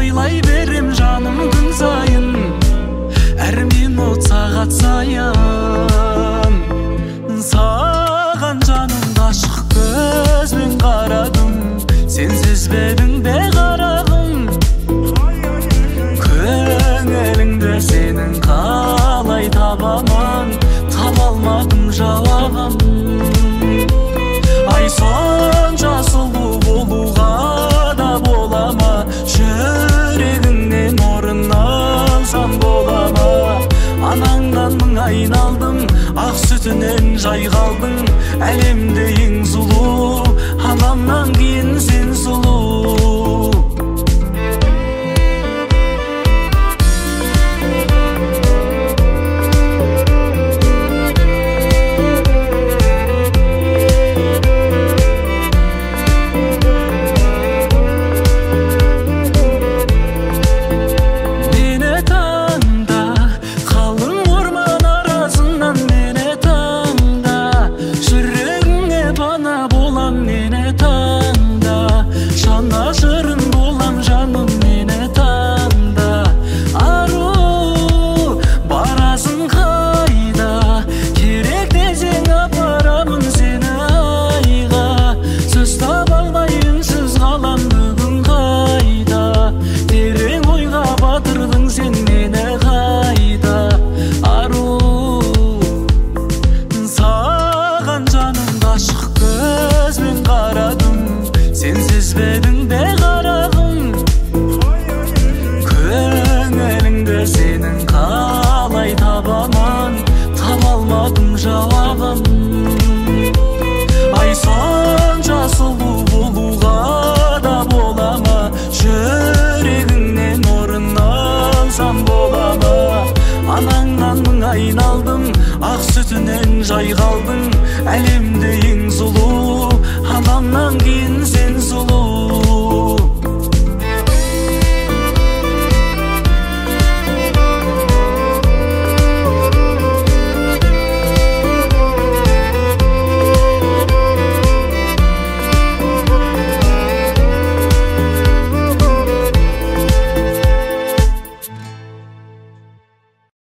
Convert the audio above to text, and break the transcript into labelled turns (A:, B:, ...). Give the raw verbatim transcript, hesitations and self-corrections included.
A: ойлай берем жаным күн сайын, әр минут сағат сайын. Саған жаным ғашық көзбен қарадым, сен сезбедің бе қарағым? Көңіліңді сенің қалай табаман, таба алмадым жауабын. Ай сонша сұлу болуға да бола ма, жүрегіңнен орын алсам бола ма? Анаңнан мың айналдым, ақ сүтінен жай қалдың, әлемде ең сұлу, анамнан кейін сен сұлу. Сезбедің бе қарағым? Көңіліңді сенің қалай табаман, таба алмадым жауабын. Ай сонша сұлу болуға да бола ма, жүрегіңнен орын алсам бола ма? Анаңнан мың айналдым, ақ сүтінен жай қалдың, әлемде ең сұлу, анамнан кейін